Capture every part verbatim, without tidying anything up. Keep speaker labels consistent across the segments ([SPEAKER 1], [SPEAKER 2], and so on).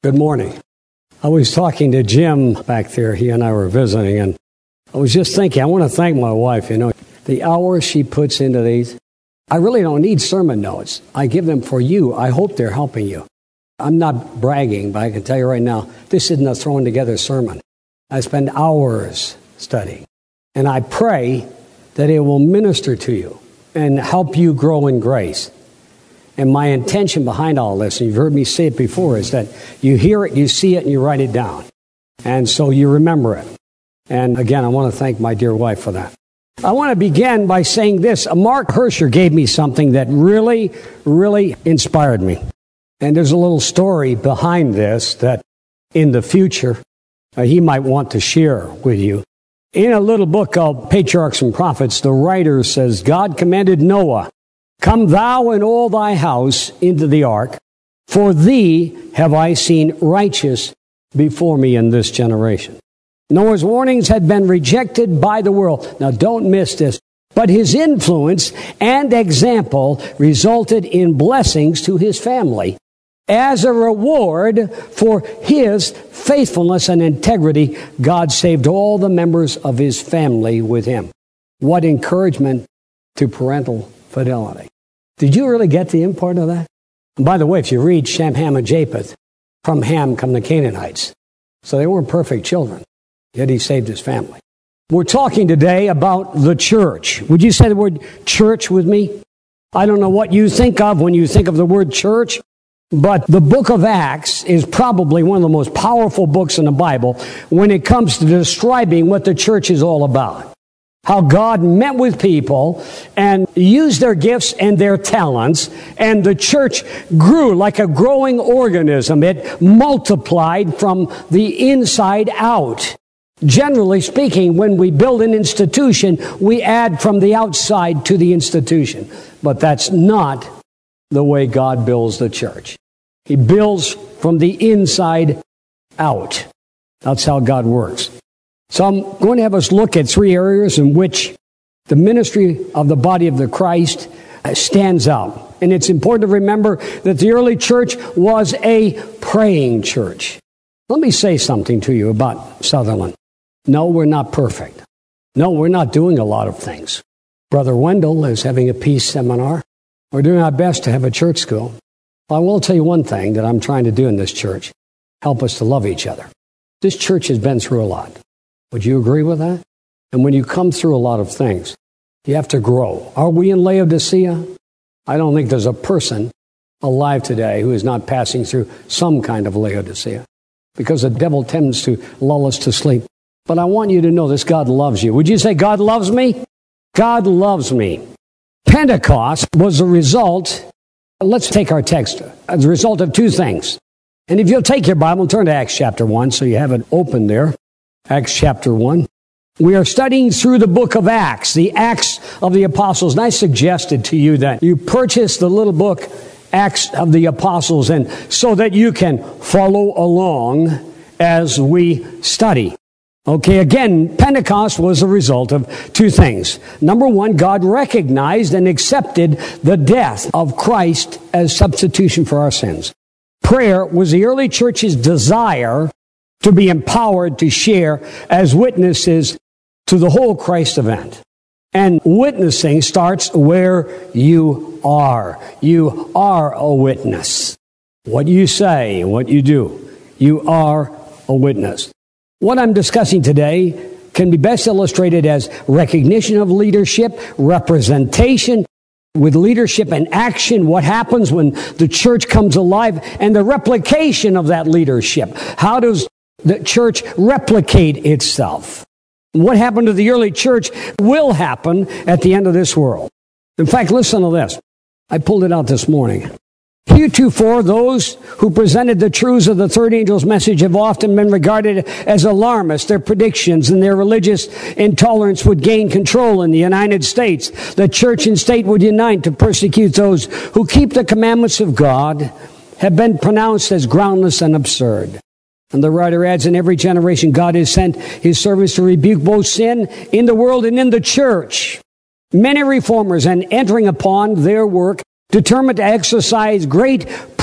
[SPEAKER 1] Good morning. I was talking to Jim back there. He and I were visiting, and I was just thinking, I want to thank my wife. You know, the hours she puts into these. I really don't need sermon notes. I give them for you. I hope they're helping you. I'm not bragging, but I can tell you right now, this isn't a thrown together sermon. I spend hours studying, and I pray that it will minister to you and help you grow in grace. And my intention behind all this, and you've heard me say it before, is that you hear it, you see it, and you write it down. And so you remember it. And again, I want to thank my dear wife for that. I want to begin by saying this. Mark Hersher gave me something that really, really inspired me. And there's a little story behind this that in the future uh, he might want to share with you. In a little book called Patriarchs and Prophets, the writer says, God commanded Noah, come thou and all thy house into the ark, for thee have I seen righteous before me in this generation. Noah's warnings had been rejected by the world. Now don't miss this. But his influence and example resulted in blessings to his family. As a reward for his faithfulness and integrity, God saved all the members of his family with him. What encouragement to parental fidelity. Did you really get the import of that? And by the way, if you read Shem, Ham, and Japheth, from Ham come the Canaanites. So they weren't perfect children, yet he saved his family. We're talking today about the church. Would you say the word church with me? I don't know what you think of when you think of the word church, but the book of Acts is probably one of the most powerful books in the Bible when it comes to describing what the church is all about. How God met with people and used their gifts and their talents, and the church grew like a growing organism. It multiplied from the inside out. Generally speaking, when we build an institution, we add from the outside to the institution. But that's not the way God builds the church. He builds from the inside out. That's how God works. So I'm going to have us look at three areas in which the ministry of the body of the Christ stands out. And it's important to remember that the early church was a praying church. Let me say something to you about Sutherland. No, we're not perfect. No, we're not doing a lot of things. Brother Wendell is having a peace seminar. We're doing our best to have a church school. I will tell you one thing that I'm trying to do in this church. Help us to love each other. This church has been through a lot. Would you agree with that? And when you come through a lot of things, you have to grow. Are we in Laodicea? I don't think there's a person alive today who is not passing through some kind of Laodicea, because the devil tends to lull us to sleep. But I want you to know this: God loves you. Would you say, God loves me? God loves me. Pentecost was a result, let's take our text, as a result of two things. And if you'll take your Bible and turn to Acts chapter one, so you have it open there. Acts chapter one. We are studying through the book of Acts, the Acts of the Apostles. And I suggested to you that you purchase the little book, Acts of the Apostles, and so that you can follow along as we study. Okay, again, Pentecost was a result of two things. Number one, God recognized and accepted the death of Christ as substitution for our sins. Prayer was the early church's desire to be empowered to share as witnesses to the whole Christ event. And witnessing starts where you are. You are a witness. What you say, what you do, you are a witness. What I'm discussing today can be best illustrated as recognition of leadership, representation with leadership and action, what happens when the church comes alive, and the replication of that leadership. How does the church replicate itself? What happened to the early church will happen at the end of this world. In fact, listen to this. I pulled it out this morning. Heretofore, those who presented the truths of the third angel's message have often been regarded as alarmists. Their predictions and their religious intolerance would gain control in the United States. The church and state would unite to persecute those who keep the commandments of God, have been pronounced as groundless and absurd. And the writer adds, in every generation God has sent his servants to rebuke both sin in the world and in the church. Many reformers, and entering upon their work, determined to exercise great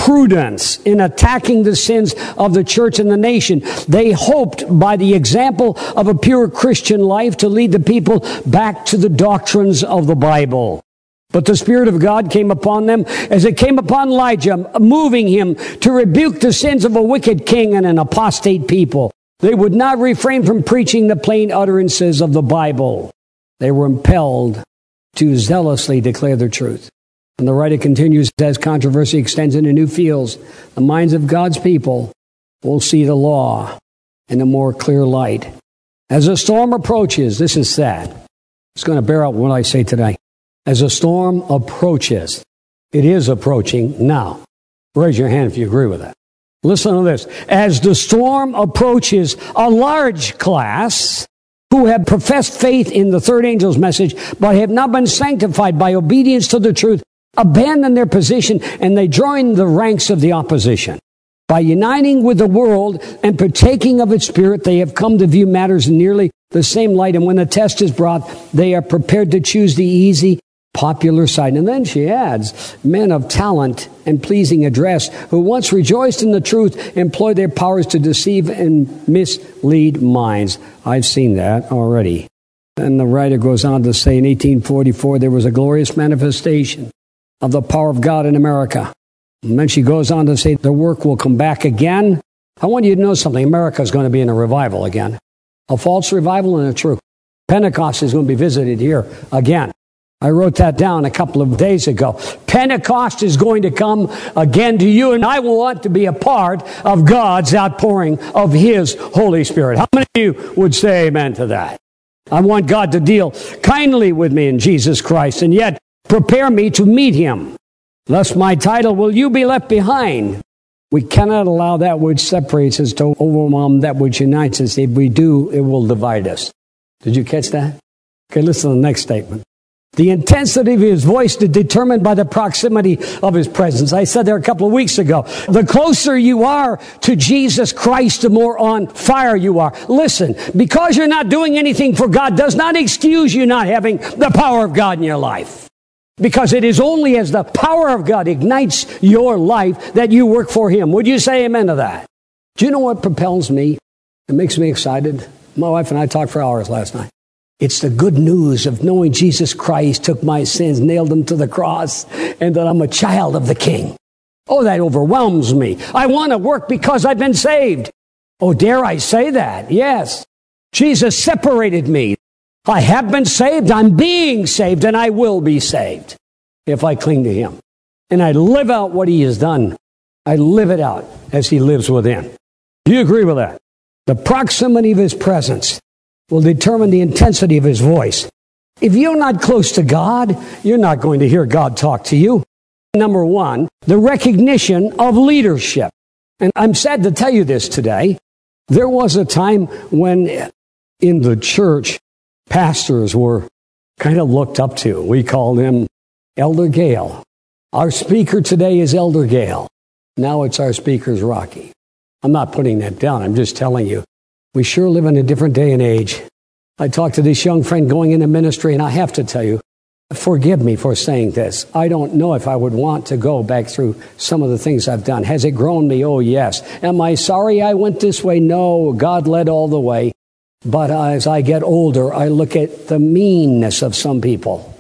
[SPEAKER 1] prudence in attacking the sins of the church and the nation. They hoped by the example of a pure Christian life to lead the people back to the doctrines of the Bible. But the Spirit of God came upon them as it came upon Elijah, moving him to rebuke the sins of a wicked king and an apostate people. They would not refrain from preaching the plain utterances of the Bible. They were impelled to zealously declare the truth. And the writer continues, as controversy extends into new fields, the minds of God's people will see the law in a more clear light. As a storm approaches, this is sad. It's going to bear out what I say today. As a storm approaches, it is approaching now. Raise your hand if you agree with that. Listen to this. As the storm approaches, a large class who have professed faith in the third angel's message, but have not been sanctified by obedience to the truth, abandon their position and they join the ranks of the opposition. By uniting with the world and partaking of its spirit, they have come to view matters in nearly the same light. And when the test is brought, they are prepared to choose the easy, popular side. And then she adds, men of talent and pleasing address, who once rejoiced in the truth, employ their powers to deceive and mislead minds. I've seen that already. And the writer goes on to say, in eighteen forty-four, there was a glorious manifestation of the power of God in America. And then she goes on to say, the work will come back again. I want you to know something. America is going to be in a revival again. A false revival and a true. Pentecost is going to be visited here again. I wrote that down a couple of days ago. Pentecost is going to come again to you, and I want to be a part of God's outpouring of His Holy Spirit. How many of you would say amen to that? I want God to deal kindly with me in Jesus Christ, and yet prepare me to meet Him. Thus my title, Will You Be Left Behind? We cannot allow that which separates us to overwhelm that which unites us. If we do, it will divide us. Did you catch that? Okay, listen to the next statement. The intensity of His voice is determined by the proximity of His presence. I said there a couple of weeks ago, the closer you are to Jesus Christ, the more on fire you are. Listen, because you're not doing anything for God does not excuse you not having the power of God in your life. Because it is only as the power of God ignites your life that you work for Him. Would you say amen to that? Do you know what propels me? It makes me excited. My wife and I talked for hours last night. It's the good news of knowing Jesus Christ took my sins, nailed them to the cross, and that I'm a child of the King. Oh, that overwhelms me. I want to work because I've been saved. Oh, dare I say that? Yes. Jesus separated me. I have been saved, I'm being saved, and I will be saved if I cling to Him. And I live out what He has done. I live it out as He lives within. Do you agree with that? The proximity of His presence will determine the intensity of His voice. If you're not close to God, you're not going to hear God talk to you. Number one, the recognition of leadership. And I'm sad to tell you this today. There was a time when in the church, pastors were kind of looked up to. We called him Elder Gale. Our speaker today is Elder Gale. Now it's our speaker's Rocky. I'm not putting that down. I'm just telling you. We sure live in a different day and age. I talked to this young friend going into ministry, and I have to tell you, forgive me for saying this. I don't know if I would want to go back through some of the things I've done. Has it grown me? Oh, yes. Am I sorry I went this way? No, God led all the way. But as I get older, I look at the meanness of some people,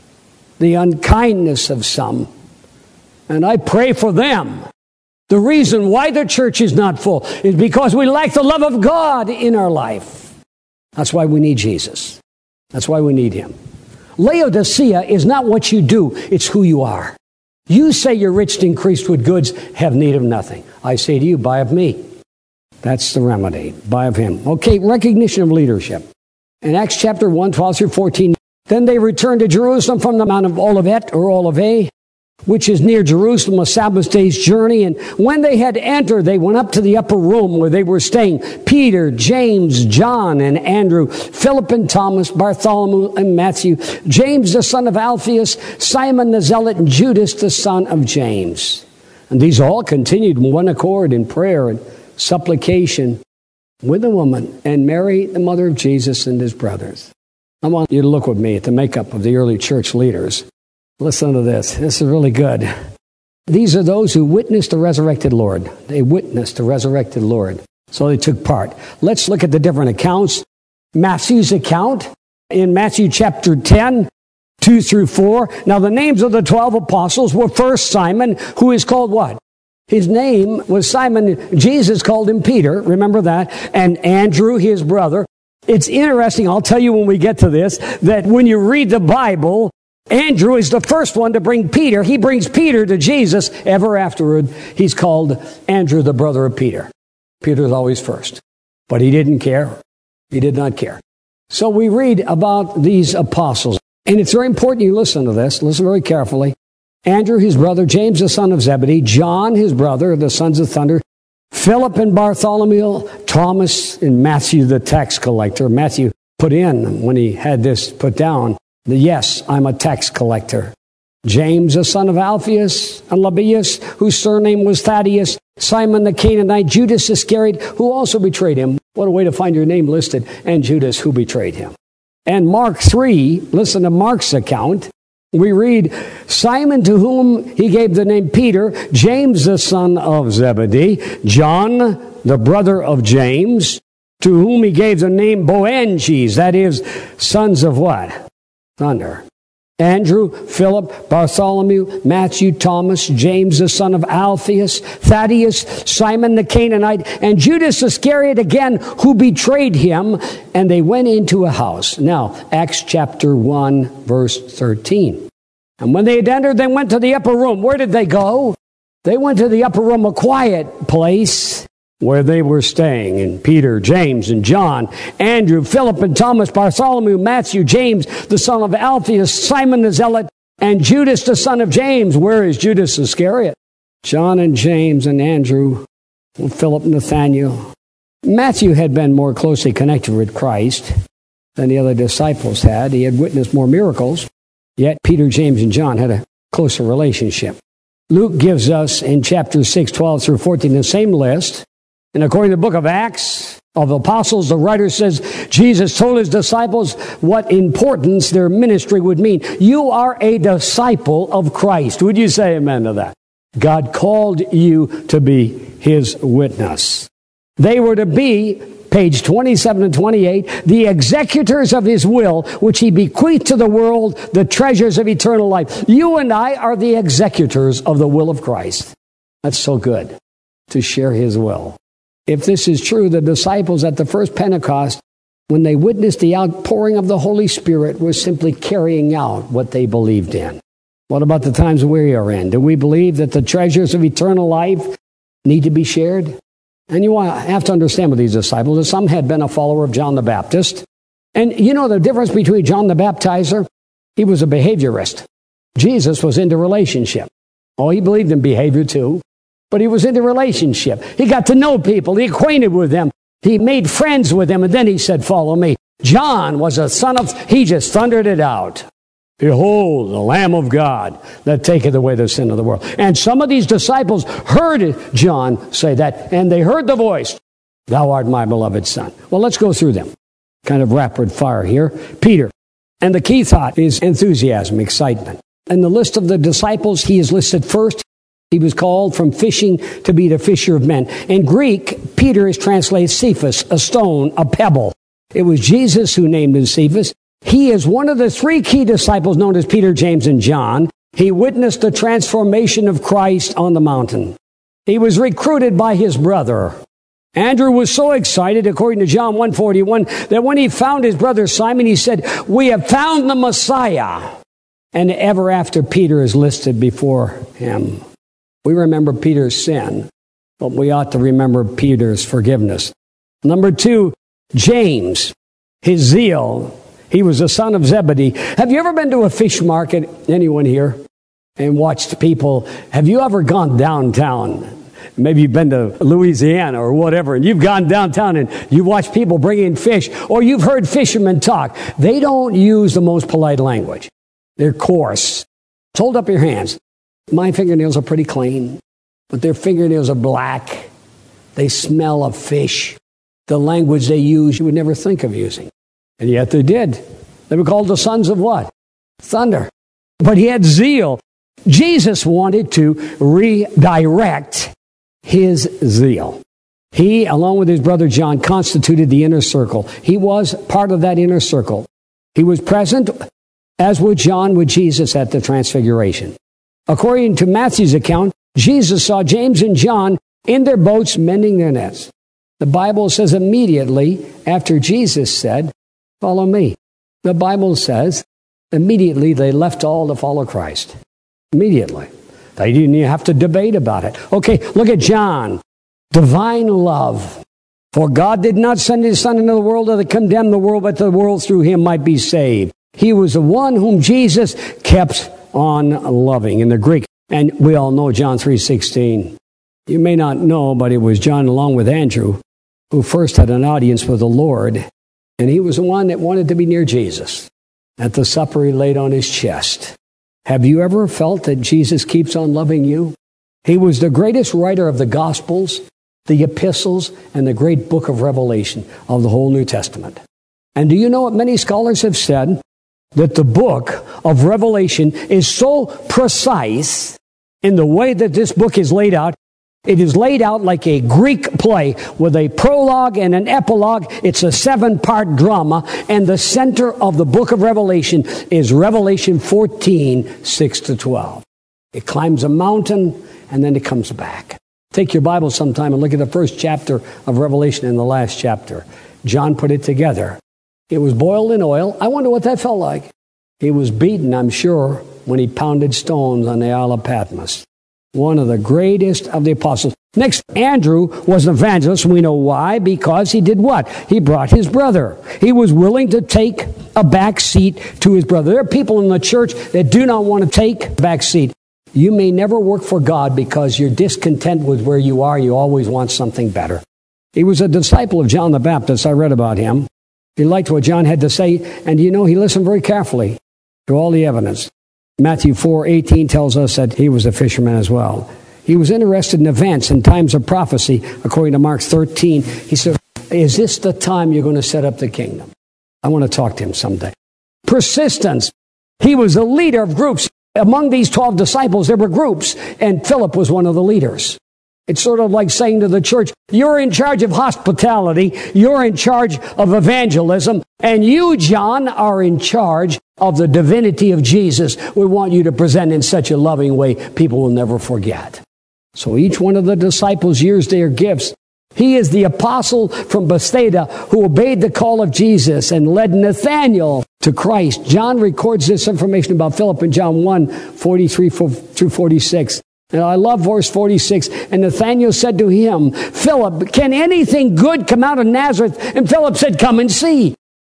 [SPEAKER 1] the unkindness of some, and I pray for them. The reason why the church is not full is because we lack the love of God in our life. That's why we need Jesus. That's why we need Him. Laodicea is not what you do, it's who you are. You say you're rich and increased with goods, have need of nothing. I say to you, buy of me. That's the remedy. Buy of Him. Okay, recognition of leadership. In Acts chapter one, twelve through fourteen, then they returned to Jerusalem from the Mount of Olivet, or Olivet, which is near Jerusalem, a Sabbath day's journey. And when they had entered, they went up to the upper room where they were staying. Peter, James, John, and Andrew, Philip and Thomas, Bartholomew and Matthew, James the son of Alphaeus, Simon the Zealot, and Judas the son of James. And these all continued in one accord in prayer and supplication with the woman and Mary, the mother of Jesus, and His brothers. I want you to look with me at the makeup of the early church leaders. Listen to this. This is really good. These are those who witnessed the resurrected Lord. They witnessed the resurrected Lord. So they took part. Let's look at the different accounts. Matthew's account in Matthew chapter ten, two through four. Now the names of the twelve apostles were first Simon, who is called what? His name was Simon. Jesus called him Peter. Remember that. And Andrew, his brother. It's interesting, I'll tell you when we get to this, that when you read the Bible, Andrew is the first one to bring Peter. He brings Peter to Jesus. Ever afterward, he's called Andrew, the brother of Peter. Peter's always first. But he didn't care. He did not care. So we read about these apostles. And it's very important you listen to this. Listen very carefully. Andrew, his brother, James, the son of Zebedee, John, his brother, the sons of thunder, Philip and Bartholomew, Thomas and Matthew, the tax collector. Matthew put in, when he had this put down, the yes, I'm a tax collector. James, the son of Alphaeus, and Lebbaeus, whose surname was Thaddeus, Simon the Canaanite, Judas Iscariot, who also betrayed him. What a way to find your name listed. And Judas, who betrayed him. And Mark three, listen to Mark's account. We read, Simon, to whom he gave the name Peter, James, the son of Zebedee, John, the brother of James, to whom he gave the name Boanerges, that is, sons of what? Thunder. Andrew, Philip, Bartholomew, Matthew, Thomas, James, the son of Alphaeus, Thaddeus, Simon the Canaanite, and Judas Iscariot again, who betrayed him, and they went into a house. Now, Acts chapter one, verse thirteen. And when they had entered, they went to the upper room. Where did they go? They went to the upper room, a quiet place, where they were staying, and Peter, James, and John, Andrew, Philip, and Thomas, Bartholomew, Matthew, James, the son of Alphaeus, Simon the Zealot, and Judas, the son of James. Where is Judas Iscariot? John and James and Andrew, and Philip and Nathaniel. Matthew had been more closely connected with Christ than the other disciples had. He had witnessed more miracles, yet Peter, James, and John had a closer relationship. Luke gives us in chapter six, twelve through fourteen, the same list. And according to the book of Acts of Apostles, the writer says, Jesus told his disciples what importance their ministry would mean. You are a disciple of Christ. Would you say amen to that? God called you to be his witness. They were to be, page twenty-seven and twenty-eight, the executors of his will, which he bequeathed to the world, the treasures of eternal life. You and I are the executors of the will of Christ. That's so good, to share his will. If this is true, the disciples at the first Pentecost, when they witnessed the outpouring of the Holy Spirit, were simply carrying out what they believed in. What about the times we are in? Do we believe that the treasures of eternal life need to be shared? And you have to understand with these disciples that some had been a follower of John the Baptist. And you know the difference between John the Baptizer? He was a behaviorist. Jesus was into relationship. Oh, he believed in behavior too. But he was into relationship. He got to know people. He acquainted with them. He made friends with them. And then he said, follow me. John was a son of, he just thundered it out. Behold, the Lamb of God that taketh away the sin of the world. And some of these disciples heard John say that. And they heard the voice, thou art my beloved son. Well, let's go through them. Kind of rapid fire here. Peter. And the key thought is enthusiasm, excitement. In the list of the disciples, he is listed first. He was called from fishing to be the fisher of men. In Greek, Peter is translated Cephas, a stone, a pebble. It was Jesus who named him Cephas. He is one of the three key disciples known as Peter, James, and John. He witnessed the transformation of Christ on the mountain. He was recruited by his brother. Andrew was so excited, according to John one forty-one, that when he found his brother Simon, he said, we have found the Messiah. And ever after, Peter is listed before him. We remember Peter's sin, but we ought to remember Peter's forgiveness. Number two, James, his zeal. He was the son of Zebedee. Have you ever been to a fish market, anyone here, and watched people? Have you ever gone downtown? Maybe you've been to Louisiana or whatever, and you've gone downtown and you watch people bring in fish, or you've heard fishermen talk. They don't use the most polite language. They're coarse. Hold up your hands. My fingernails are pretty clean, but their fingernails are black. They smell of fish. The language they use, you would never think of using. And yet they did. They were called the sons of what? Thunder. But he had zeal. Jesus wanted to redirect his zeal. He, along with his brother John, constituted the inner circle. He was part of that inner circle. He was present, as was John, with Jesus at the Transfiguration. According to Matthew's account, Jesus saw James and John in their boats mending their nets. The Bible says immediately after Jesus said, "Follow me." The Bible says immediately they left all to follow Christ. Immediately. They didn't even have to debate about it. Okay, look at John. Divine love. For God did not send his Son into the world to condemn the world, but the world through him might be saved. He was the one whom Jesus kept on loving in the Greek. And we all know John three sixteen. You may not know, but it was John along with Andrew who first had an audience with the Lord. And he was the one that wanted to be near Jesus. At the supper, he laid on his chest. Have you ever felt that Jesus keeps on loving you? He was the greatest writer of the Gospels, the epistles, and the great book of Revelation of the whole New Testament. And do you know what many scholars have said? That the book of Revelation is so precise in the way that this book is laid out. It is laid out like a Greek play with a prologue and an epilogue. It's a seven-part drama, and the center of the book of Revelation is Revelation fourteen, six to twelve. It climbs a mountain, and then it comes back. Take your Bible sometime and look at the first chapter of Revelation and the last chapter. John put it together. It was boiled in oil. I wonder what that felt like. He was beaten, I'm sure, when he pounded stones on the Isle of Patmos. One of the greatest of the apostles. Next, Andrew was an evangelist. We know why. Because he did what? He brought his brother. He was willing to take a back seat to his brother. There are people in the church that do not want to take a back seat. You may never work for God because you're discontent with where you are. You always want something better. He was a disciple of John the Baptist. I read about him. He liked what John had to say, and you know, he listened very carefully to all the evidence. Matthew four eighteen tells us that he was a fisherman as well. He was interested in events and times of prophecy. According to Mark thirteen, he said, is this the time you're going to set up the kingdom? I want to talk to him someday. Persistence. He was a leader of groups. Among these twelve disciples, there were groups, and Philip was one of the leaders. It's sort of like saying to the church, you're in charge of hospitality, you're in charge of evangelism, and you, John, are in charge of the divinity of Jesus. We want you to present in such a loving way people will never forget. So each one of the disciples used their gifts. He is the apostle from Bethsaida who obeyed the call of Jesus and led Nathanael to Christ. John records this information about Philip in John one, forty-three through forty-six. And I love verse forty-six. And Nathanael said to him, Philip, can anything good come out of Nazareth? And Philip said, come and see.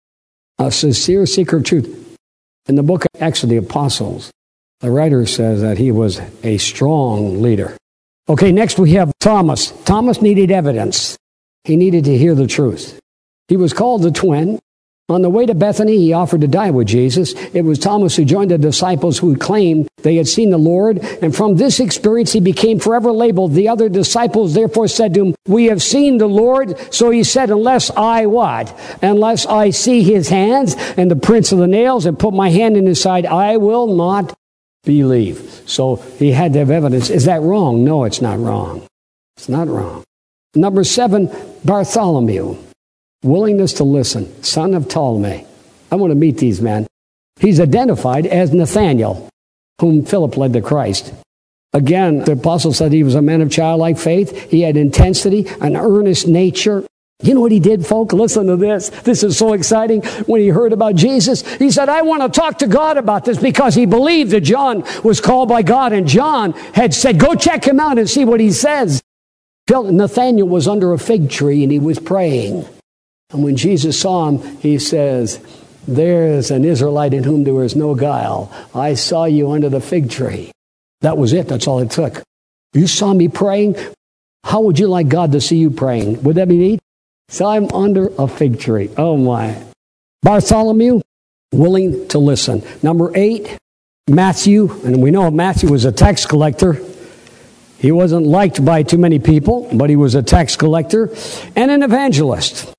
[SPEAKER 1] A sincere seeker of truth. In the book of Acts of the Apostles, the writer says that he was a strong leader. Okay, next we have Thomas. Thomas needed evidence. He needed to hear the truth. He was called the twin. On the way to Bethany, he offered to die with Jesus. It was Thomas who joined the disciples who claimed they had seen the Lord. And from this experience, he became forever labeled. The other disciples therefore said to him, we have seen the Lord. So he said, unless I what? Unless I see his hands and the prints of the nails and put my hand in his side, I will not believe. So he had to have evidence. Is that wrong? No, it's not wrong. It's not wrong. Number seven, Bartholomew. Willingness to listen. Son of Ptolemy. I want to meet these men. He's identified as Nathanael, whom Philip led to Christ. Again, the apostle said he was a man of childlike faith. He had intensity, an earnest nature. You know what he did, folk? Listen to this. This is so exciting. When he heard about Jesus, he said, I want to talk to God about this, because he believed that John was called by God, and John had said, go check him out and see what he says. Nathanael was under a fig tree and he was praying. And when Jesus saw him, he says, there's an Israelite in whom there is no guile. I saw you under the fig tree. That was it. That's all it took. You saw me praying. How would you like God to see you praying? Would that be neat? So I'm under a fig tree. Oh my. Bartholomew, willing to listen. Number eight, Matthew. And we know Matthew was a tax collector. He wasn't liked by too many people, but he was a tax collector and an evangelist.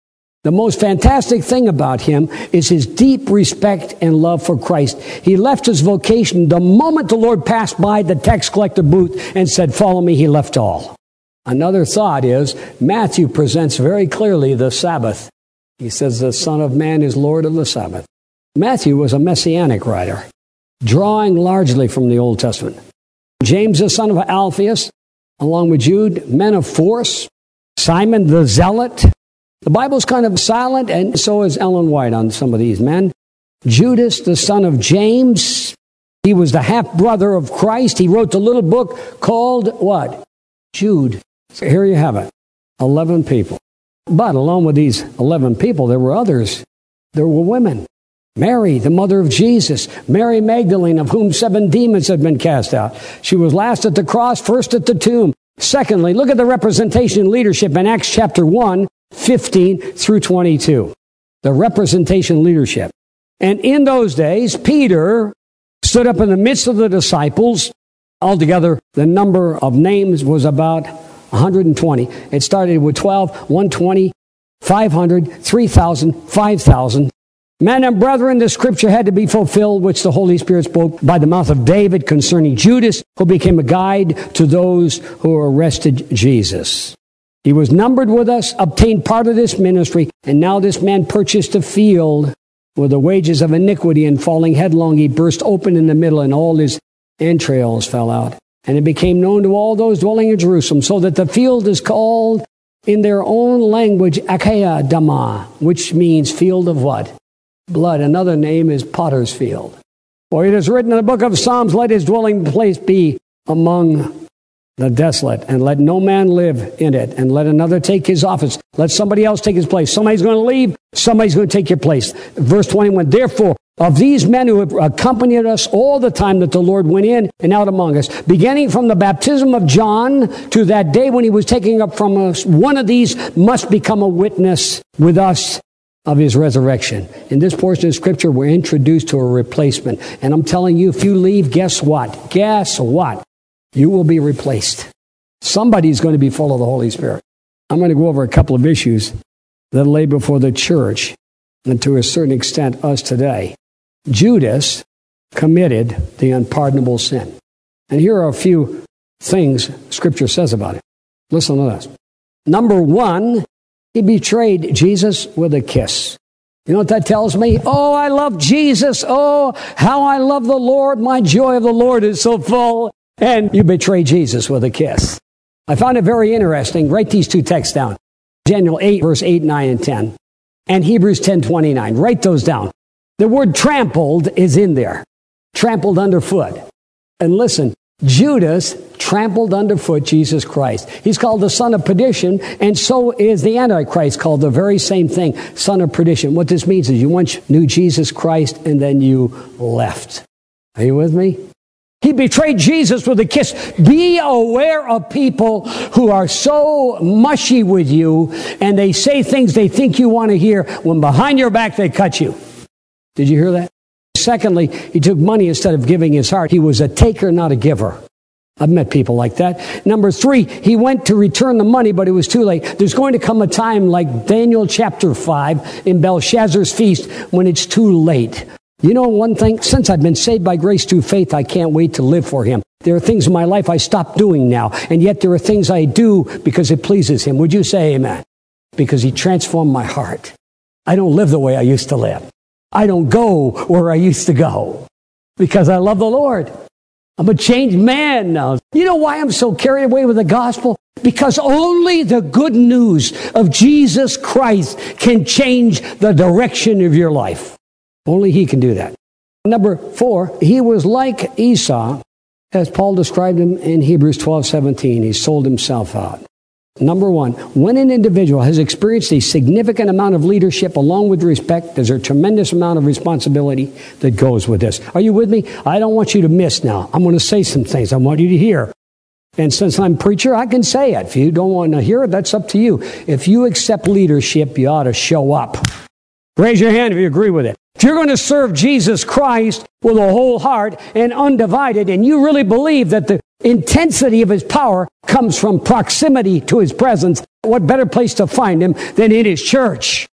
[SPEAKER 1] The most fantastic thing about him is his deep respect and love for Christ. He left his vocation the moment the Lord passed by the tax collector booth and said, "Follow me," he left all. Another thought is, Matthew presents very clearly the Sabbath. He says the Son of Man is Lord of the Sabbath. Matthew was a messianic writer, drawing largely from the Old Testament. James, the son of Alphaeus, along with Jude, men of force. Simon the Zealot. The Bible's kind of silent, and so is Ellen White on some of these men. Judas, the son of James. He was the half-brother of Christ. He wrote the little book called what? Jude. So here you have it. Eleven people. But along with these eleven people, there were others. There were women. Mary, the mother of Jesus. Mary Magdalene, of whom seven demons had been cast out. She was last at the cross, first at the tomb. Secondly, look at the representation and leadership in Acts chapter one, fifteen through twenty-two. The representation leadership. And in those days, Peter stood up in the midst of the disciples. Altogether, the number of names was about one hundred twenty. It started with twelve, one hundred twenty, five hundred, three thousand, five thousand. Men and brethren, the scripture had to be fulfilled, which the Holy Spirit spoke by the mouth of David concerning Judas, who became a guide to those who arrested Jesus. He was numbered with us, obtained part of this ministry, and now this man purchased a field with the wages of iniquity, and falling headlong, he burst open in the middle, and all his entrails fell out. And it became known to all those dwelling in Jerusalem, so that the field is called in their own language Achaia Dama, which means field of what? Blood. Another name is Potter's Field. For it is written in the book of Psalms, let his dwelling place be among the desolate, and let no man live in it, and let another take his office. Let somebody else take his place. Somebody's going to leave, somebody's going to take your place. Verse twenty-one, therefore, of these men who have accompanied us all the time that the Lord went in and out among us, beginning from the baptism of John to that day when he was taken up from us, one of these must become a witness with us of his resurrection. In this portion of Scripture, we're introduced to a replacement. And I'm telling you, if you leave, guess what? Guess what? You will be replaced. Somebody's going to be full of the Holy Spirit. I'm going to go over a couple of issues that lay before the church, and to a certain extent, us today. Judas committed the unpardonable sin. And here are a few things Scripture says about it. Listen to this. Number one, he betrayed Jesus with a kiss. You know what that tells me? Oh, I love Jesus. Oh, how I love the Lord. My joy of the Lord is so full. And you betray Jesus with a kiss. I found it very interesting. Write these two texts down. Daniel eight, verse eight, nine, and ten. And Hebrews ten, twenty-nine. Write those down. The word trampled is in there. Trampled underfoot. And listen, Judas trampled underfoot Jesus Christ. He's called the son of perdition, and so is the Antichrist, called the very same thing, son of perdition. What this means is you once knew Jesus Christ, and then you left. Are you with me? He betrayed Jesus with a kiss. Be aware of people who are so mushy with you, and they say things they think you want to hear, when behind your back they cut you. Did you hear that? Secondly, he took money instead of giving his heart. He was a taker, not a giver. I've met people like that. Number three, he went to return the money, but it was too late. There's going to come a time like Daniel chapter five in Belshazzar's feast when it's too late. You know one thing? Since I've been saved by grace through faith, I can't wait to live for him. There are things in my life I stopped doing now, and yet there are things I do because it pleases him. Would you say amen? Because he transformed my heart. I don't live the way I used to live. I don't go where I used to go because I love the Lord. I'm a changed man now. You know why I'm so carried away with the gospel? Because only the good news of Jesus Christ can change the direction of your life. Only he can do that. Number four, he was like Esau, as Paul described him in Hebrews twelve seventeen. He sold himself out. Number one, when an individual has experienced a significant amount of leadership along with respect, there's a tremendous amount of responsibility that goes with this. Are you with me? I don't want you to miss now. I'm going to say some things I want you to hear. And since I'm preacher, I can say it. If you don't want to hear it, that's up to you. If you accept leadership, you ought to show up. Raise your hand if you agree with it. If you're going to serve Jesus Christ with a whole heart and undivided, and you really believe that the intensity of his power comes from proximity to his presence, what better place to find him than in his church?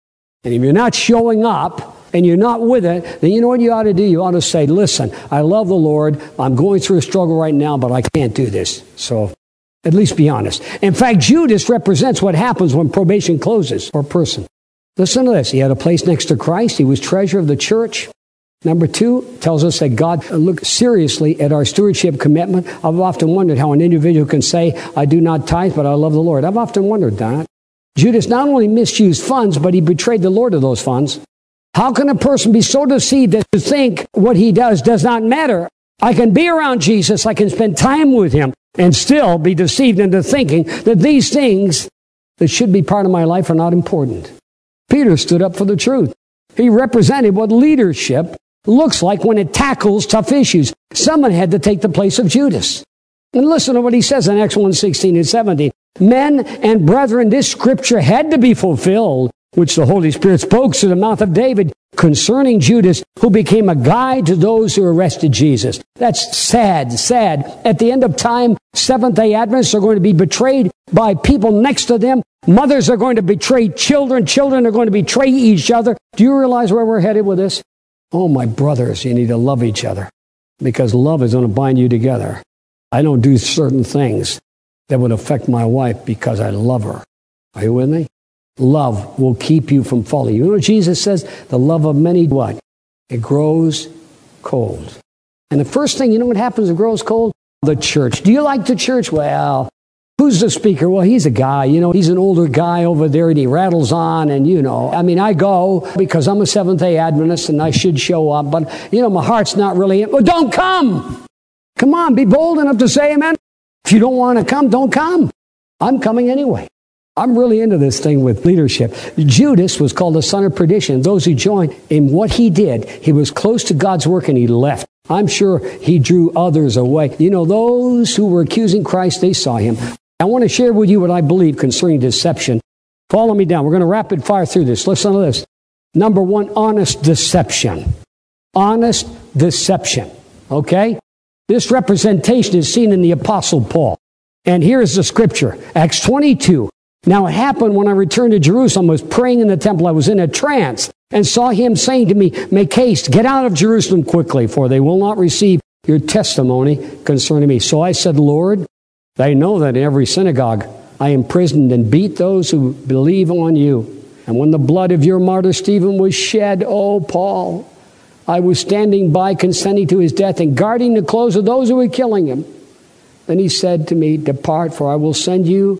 [SPEAKER 1] And if you're not showing up and you're not with it, then you know what you ought to do? You ought to say, listen, I love the Lord. I'm going through a struggle right now, but I can't do this. So at least be honest. In fact, Judas represents what happens when probation closes for a person. Listen to this. He had a place next to Christ. He was treasurer of the church. Number two, tells us that God looked seriously at our stewardship commitment. I've often wondered how an individual can say, I do not tithe, but I love the Lord. I've often wondered that. Judas not only misused funds, but he betrayed the Lord of those funds. How can a person be so deceived as to think what he does does not matter? I can be around Jesus, I can spend time with him, and still be deceived into thinking that these things that should be part of my life are not important. Peter stood up for the truth. He represented what leadership looks like when it tackles tough issues. Someone had to take the place of Judas. And listen to what he says in Acts one sixteen and seventeen. Men and brethren, this scripture had to be fulfilled, which the Holy Spirit spoke through the mouth of David concerning Judas, who became a guide to those who arrested Jesus. That's sad, sad. At the end of time, Seventh-day Adventists are going to be betrayed by people next to them. Mothers are going to betray children. Children are going to betray each other. Do you realize where we're headed with this? Oh, my brothers, you need to love each other because love is going to bind you together. I don't do certain things that would affect my wife because I love her. Are you with me? Love will keep you from falling. You know what Jesus says? The love of many, what? It grows cold. And the first thing, you know what happens it grows cold? The church. Do you like the church? Well, who's the speaker? Well, he's a guy. You know, he's an older guy over there and he rattles on and, you know, I mean, I go because I'm a Seventh-day Adventist and I should show up. But, you know, my heart's not really in. Well, don't come. Come on, be bold enough to say amen. If you don't want to come, don't come. I'm coming anyway. I'm really into this thing with leadership. Judas was called the son of perdition. Those who joined in what he did, he was close to God's work and he left. I'm sure he drew others away. You know, those who were accusing Christ, they saw him. I want to share with you what I believe concerning deception. Follow me down. We're going to rapid fire through this. Listen to this. Number one, honest deception. Honest deception. Okay? This representation is seen in the Apostle Paul. And here is the scripture. Acts twenty-two. Now it happened when I returned to Jerusalem, I was praying in the temple, I was in a trance, and saw him saying to me, make haste, get out of Jerusalem quickly, for they will not receive your testimony concerning me. So I said, Lord, they know that in every synagogue I imprisoned and beat those who believe on you. And when the blood of your martyr Stephen was shed, oh, Paul, I was standing by consenting to his death and guarding the clothes of those who were killing him. Then he said to me, depart, for I will send you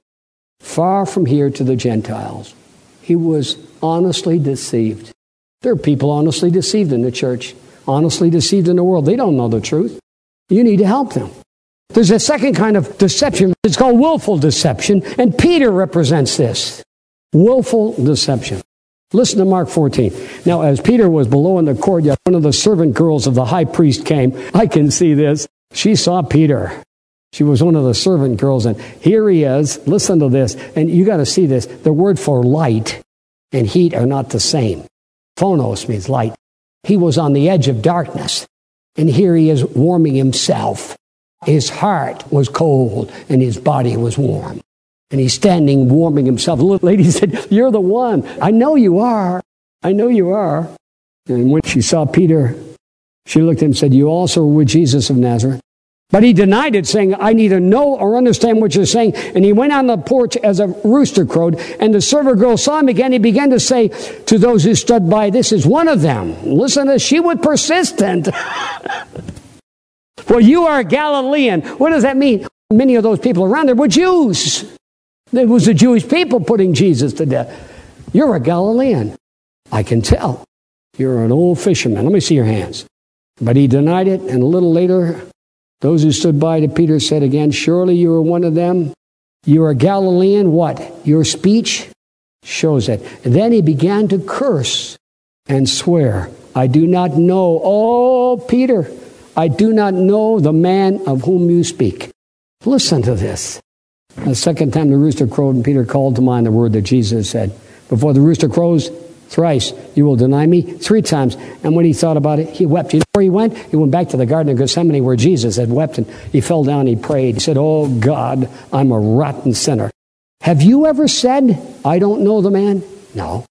[SPEAKER 1] far from here to the Gentiles. He was honestly deceived. There are people honestly deceived in the church, honestly deceived in the world. They don't know the truth. You need to help them. There's a second kind of deception. It's called willful deception, and Peter represents this. Willful deception. Listen to Mark fourteen. Now, as Peter was below in the courtyard, one of the servant girls of the high priest came. I can see this. She saw Peter. She was one of the servant girls, and here he is. Listen to this, and you got to see this. The word for light and heat are not the same. Phonos means light. He was on the edge of darkness, and here he is warming himself. His heart was cold, and his body was warm. And he's standing warming himself. The little lady said, you're the one. I know you are. I know you are. And when she saw Peter, she looked at him and said, you also were with Jesus of Nazareth. But he denied it, saying, I neither know or understand what you're saying. And he went on the porch as a rooster crowed. And the servant girl saw him again. He began to say to those who stood by, this is one of them. Listen to this. She was persistent. Well, you are a Galilean. What does that mean? Many of those people around there were Jews. It was the Jewish people putting Jesus to death. You're a Galilean. I can tell. You're an old fisherman. Let me see your hands. But he denied it. And a little later, those who stood by to Peter said again, surely you are one of them. You are a Galilean. What? Your speech shows it. And then he began to curse and swear, I do not know. Oh, Peter, I do not know the man of whom you speak. Listen to this. The second time the rooster crowed and Peter called to mind the word that Jesus said, before the rooster crows thrice, you will deny me three times. And when he thought about it, he wept. You know where he went? He went back to the Garden of Gethsemane where Jesus had wept, and he fell down, he prayed. He said, oh God, I'm a rotten sinner. Have you ever said, I don't know the man? No.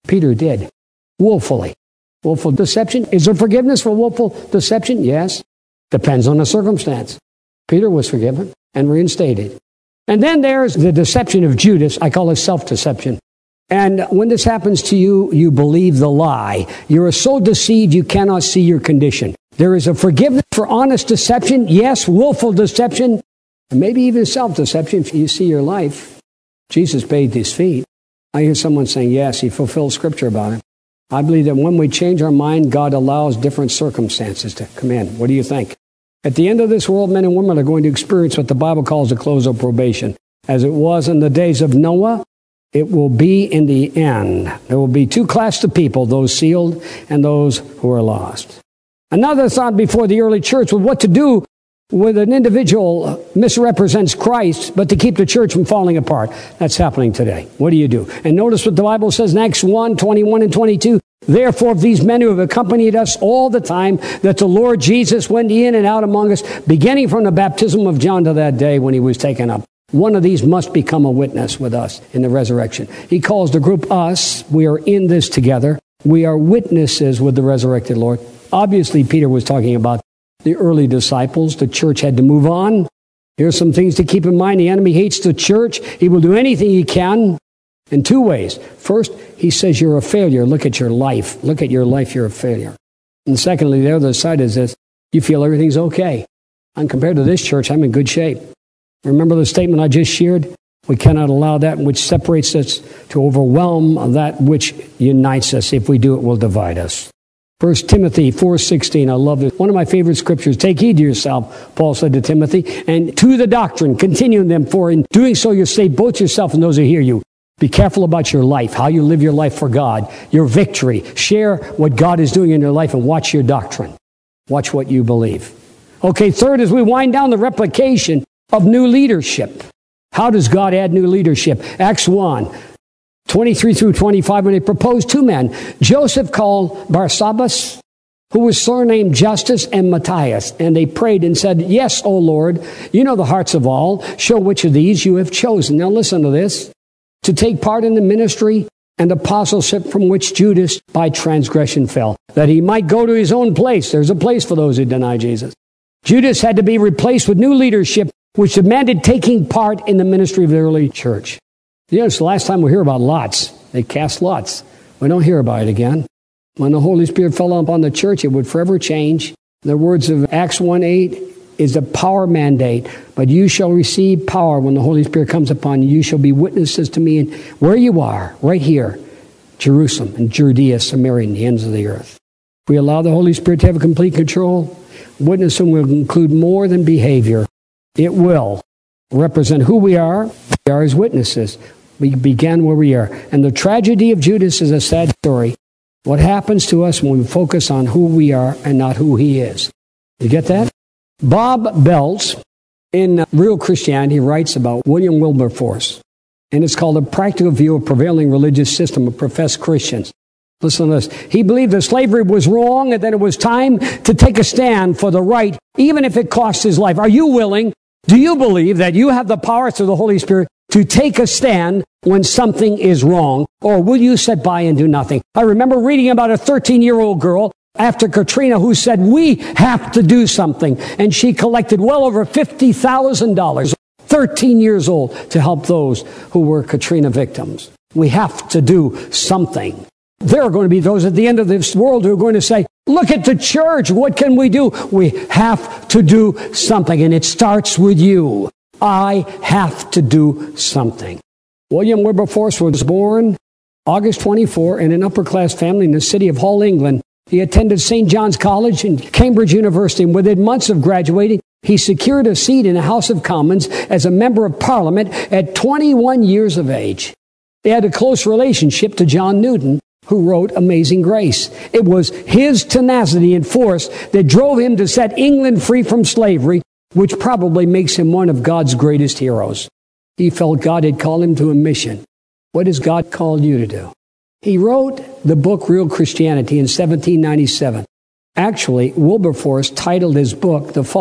[SPEAKER 1] Peter did. Willfully. Willful deception. Is there forgiveness for willful deception? Yes. Depends on the circumstance. Peter was forgiven and reinstated. And then there's the deception of Judas. I call it self-deception. And when this happens to you, you believe the lie. You are so deceived you cannot see your condition. There is a forgiveness for honest deception. Yes, willful deception. And maybe even self-deception if you see your life. Jesus bathed his feet. I hear someone saying, yes, he fulfilled Scripture about it. I believe that when we change our mind, God allows different circumstances to come in. What do you think? At the end of this world, men and women are going to experience what the Bible calls the close of probation. As it was in the days of Noah, it will be in the end. There will be two classes of people, those sealed and those who are lost. Another thought before the early church was what to do when an individual misrepresents Christ, but to keep the church from falling apart. That's happening today. What do you do? And notice what the Bible says in Acts one, twenty-one and twenty-two. Therefore, of these men who have accompanied us all the time, that the Lord Jesus went in and out among us, beginning from the baptism of John to that day when he was taken up. One of these must become a witness with us in the resurrection. He calls the group us. We are in this together. We are witnesses with the resurrected Lord. Obviously, Peter was talking about the early disciples. The church had to move on. Here's some things to keep in mind. The enemy hates the church. He will do anything he can in two ways. First, he says you're a failure. Look at your life. Look at your life. You're a failure. And secondly, the other side is this. You feel everything's okay. And compared to this church, I'm in good shape. Remember the statement I just shared? We cannot allow that which separates us to overwhelm that which unites us. If we do, it will divide us. First Timothy four sixteen, I love it. One of my favorite scriptures. Take heed to yourself, Paul said to Timothy, and to the doctrine, continue in them, for in doing so you'll save both yourself and those who hear you. Be careful about your life, how you live your life for God, your victory. Share what God is doing in your life and watch your doctrine. Watch what you believe. Okay, third, as we wind down the replication of new leadership. How does God add new leadership? Acts one, twenty-three through twenty-five, when he proposed two men, Joseph called Barsabbas, who was surnamed Justus, and Matthias. And they prayed and said, yes, O Lord, you know the hearts of all. Show which of these you have chosen. Now listen to this. To take part in the ministry and apostleship from which Judas by transgression fell, that he might go to his own place. There's a place for those who deny Jesus. Judas had to be replaced with new leadership, which demanded taking part in the ministry of the early church. You know, it's the last time we hear about lots. They cast lots. We don't hear about it again. When the Holy Spirit fell upon the church, it would forever change. The words of Acts one eight is the power mandate. But you shall receive power when the Holy Spirit comes upon you. You shall be witnesses to me in where you are, right here, Jerusalem and Judea, Samaria, and the ends of the earth. If we allow the Holy Spirit to have complete control, witnessing will include more than behavior. It will represent who we are. We are as witnesses. We began where we are. And the tragedy of Judas is a sad story. What happens to us when we focus on who we are and not who he is? You get that? Bob Belz, in Real Christianity, writes about William Wilberforce. And it's called A Practical View of Prevailing Religious System of Professed Christians. Listen to this. He believed that slavery was wrong and that it was time to take a stand for the right, even if it costs his life. Are you willing? Do you believe that you have the power through the Holy Spirit to take a stand when something is wrong? Or will you sit by and do nothing? I remember reading about a thirteen-year-old girl after Katrina who said, we have to do something. And she collected well over fifty thousand dollars, thirteen years old, to help those who were Katrina victims. We have to do something. There are going to be those at the end of this world who are going to say, look at the church. What can we do? We have to do something. And it starts with you. I have to do something. William Wilberforce was born August twenty-fourth in an upper-class family in the city of Hull, England. He attended Saint John's College and Cambridge University. And within months of graduating, he secured a seat in the House of Commons as a member of Parliament at twenty-one years of age. He had a close relationship to John Newton, who wrote Amazing Grace. It was his tenacity and force that drove him to set England free from slavery, which probably makes him one of God's greatest heroes. He felt God had called him to a mission. What has God called you to do? He wrote the book Real Christianity in seventeen ninety-seven. Actually, Wilberforce titled his book the following,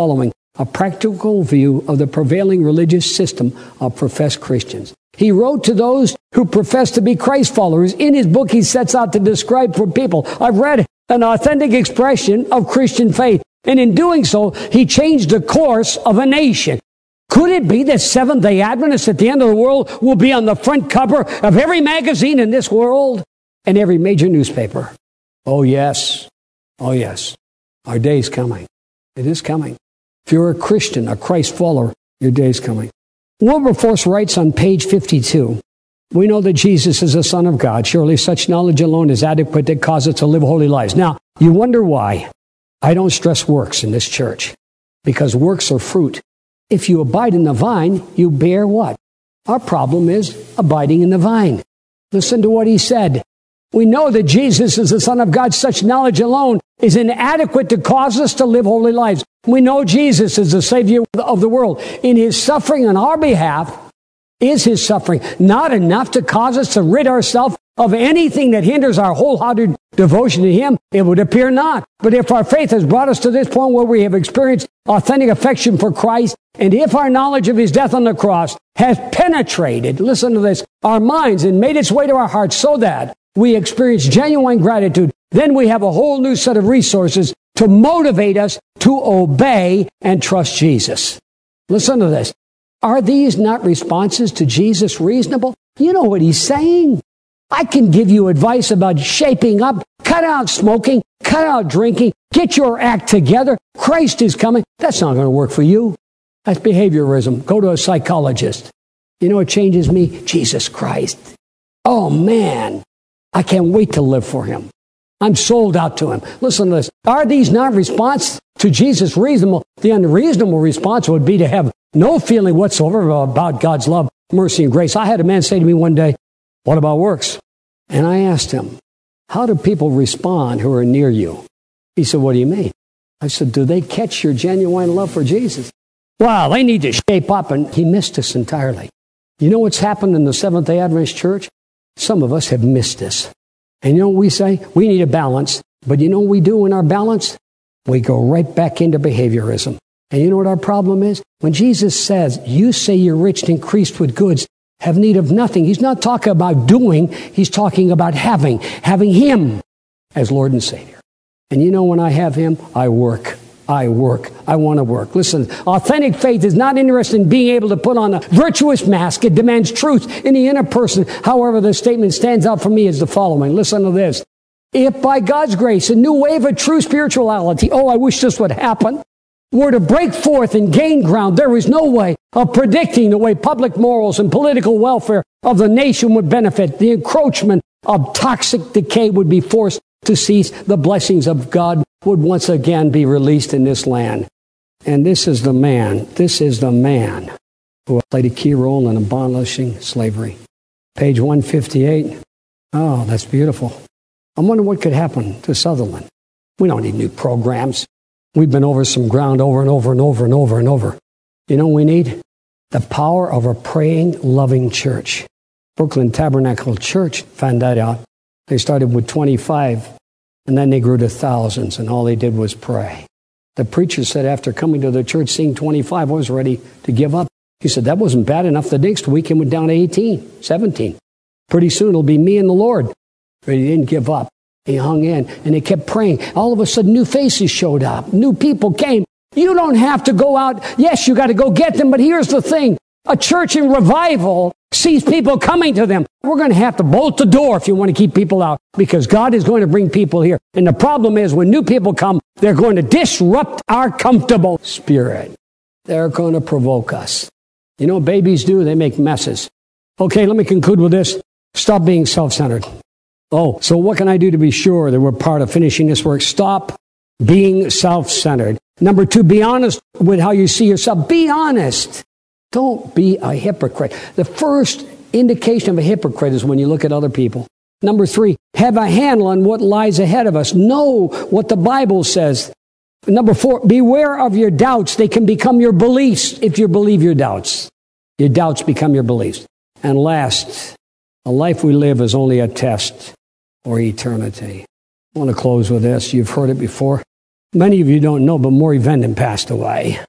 [SPEAKER 1] a practical view of the prevailing religious system of professed Christians. He wrote to those who profess to be Christ followers. In his book, he sets out to describe for people, I've read an authentic expression of Christian faith. And in doing so, he changed the course of a nation. Could it be that Seventh-day Adventists at the end of the world will be on the front cover of every magazine in this world and every major newspaper? Oh, yes. Oh, yes. Our day's coming. It is coming. If you're a Christian, a Christ follower, your day's coming. Wilberforce writes on page fifty-two, we know that Jesus is the Son of God. Surely such knowledge alone is adequate to cause us to live holy lives. Now, you wonder why I don't stress works in this church. Because works are fruit. If you abide in the vine, you bear what? Our problem is abiding in the vine. Listen to what he said. We know that Jesus is the Son of God. Such knowledge alone is inadequate to cause us to live holy lives. We know Jesus is the Savior of the world. In his suffering on our behalf, is his suffering not enough to cause us to rid ourselves of anything that hinders our wholehearted devotion to him? It would appear not. But if our faith has brought us to this point where we have experienced authentic affection for Christ, and if our knowledge of his death on the cross has penetrated, listen to this, our minds and made its way to our hearts so that we experience genuine gratitude, then we have a whole new set of resources to motivate us to obey and trust Jesus. Listen to this. Are these not responses to Jesus reasonable? You know what he's saying. I can give you advice about shaping up, cut out smoking, cut out drinking, get your act together. Christ is coming. That's not going to work for you. That's behaviorism. Go to a psychologist. You know what changes me? Jesus Christ. Oh, man. I can't wait to live for him. I'm sold out to him. Listen to this. Are these not response to Jesus reasonable? The unreasonable response would be to have no feeling whatsoever about God's love, mercy, and grace. I had a man say to me one day, what about works? And I asked him, how do people respond who are near you? He said, what do you mean? I said, do they catch your genuine love for Jesus? Wow, they need to shape up. And he missed us entirely. You know what's happened in the Seventh-day Adventist Church? Some of us have missed this. And you know what we say? We need a balance. But you know what we do in our balance? We go right back into behaviorism. And you know what our problem is? When Jesus says, you say you're rich and increased with goods, have need of nothing. He's not talking about doing. He's talking about having. Having him as Lord and Savior. And you know when I have him, I work. I work. I want to work. Listen, authentic faith is not interested in being able to put on a virtuous mask. It demands truth in the inner person. However, the statement stands out for me as the following. Listen to this. If by God's grace, a new wave of true spirituality, oh, I wish this would happen, were to break forth and gain ground, there is no way of predicting the way public morals and political welfare of the nation would benefit. The encroachment of toxic decay would be forced to cease. The blessings of God would once again be released in this land. And this is the man, this is the man who played a key role in abolishing slavery. Page one fifty-eight. Oh, that's beautiful. I wonder what could happen to Sutherland. We don't need new programs. We've been over some ground over and over and over and over and over. You know what we need? The power of a praying, loving church. Brooklyn Tabernacle Church found that out. They started with twenty-five, and then they grew to thousands, and all they did was pray. The preacher said after coming to the church, seeing twenty-five, I was ready to give up. He said, that wasn't bad enough. The next week, it went down to eighteen, seventeen. Pretty soon, it'll be me and the Lord. But he didn't give up. He hung in, and they kept praying. All of a sudden, new faces showed up. New people came. You don't have to go out. Yes, you got to go get them, but here's the thing. A church in revival sees people coming to them. We're going to have to bolt the door if you want to keep people out, because God is going to bring people here. And the problem is when new people come, they're going to disrupt our comfortable spirit. They're going to provoke us. You know what babies do? They make messes. Okay, let me conclude with this. Stop being self-centered. Oh, so what can I do to be sure that we're part of finishing this work? Stop being self-centered. Number two, be honest with how you see yourself. Be honest. Don't be a hypocrite. The first indication of a hypocrite is when you look at other people. Number three, have a handle on what lies ahead of us. Know what the Bible says. Number four, beware of your doubts. They can become your beliefs if you believe your doubts. Your doubts become your beliefs. And last, a life we live is only a test for eternity. I want to close with this. You've heard it before. Many of you don't know, but Maury Venden passed away.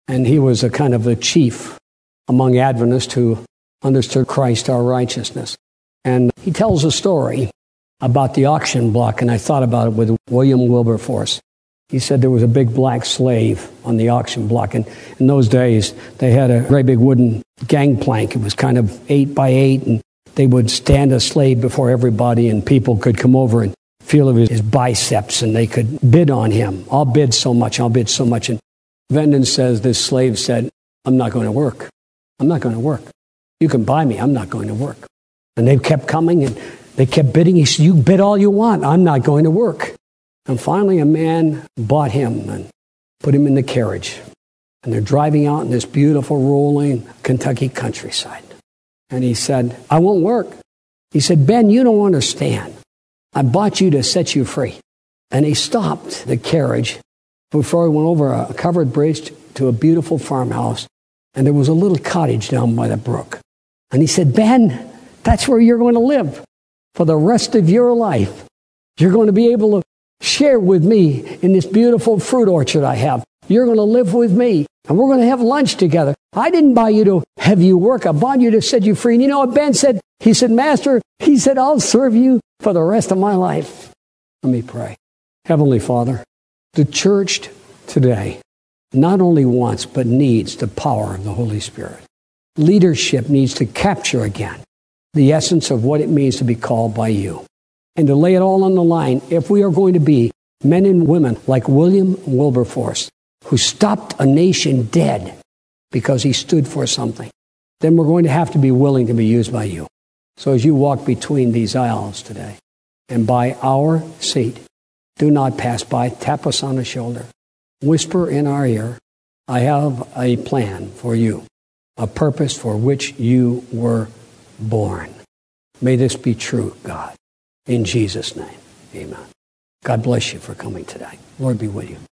[SPEAKER 1] And he was a kind of a chief among Adventists who understood Christ our righteousness. And he tells a story about the auction block, and I thought about it with William Wilberforce. He said there was a big black slave on the auction block, and in those days they had a very big wooden gangplank. It was kind of eight by eight, and they would stand a slave before everybody, and people could come over and feel of his biceps, and they could bid on him. I'll bid so much, I'll bid so much. And Venden says this slave said, I'm not going to work. I'm not going to work. You can buy me, I'm not going to work. And they kept coming, and they kept bidding. He said, you bid all you want, I'm not going to work. And finally a man bought him and put him in the carriage. And they're driving out in this beautiful rolling Kentucky countryside. And he said, I won't work. He said, Ben, you don't understand. I bought you to set you free. And he stopped the carriage before he went over a covered bridge to a beautiful farmhouse. And there was a little cottage down by the brook. And he said, Ben, that's where you're going to live for the rest of your life. You're going to be able to share with me in this beautiful fruit orchard I have. You're going to live with me, and we're going to have lunch together. I didn't buy you to have you work. I bought you to set you free. And you know what Ben said? He said, Master, he said, I'll serve you for the rest of my life. Let me pray. Heavenly Father, the church today not only wants but needs the power of the Holy Spirit. Leadership needs to capture again the essence of what it means to be called by you, and to lay it all on the line if we are going to be men and women like William Wilberforce, who stopped a nation dead because he stood for something. Then we're going to have to be willing to be used by you. So as you walk between these aisles today and by our seat, do not pass by. Tap us on the shoulder. Whisper in our ear, I have a plan for you, a purpose for which you were born. May this be true, God. In Jesus' name, amen. God bless you for coming today. Lord be with you.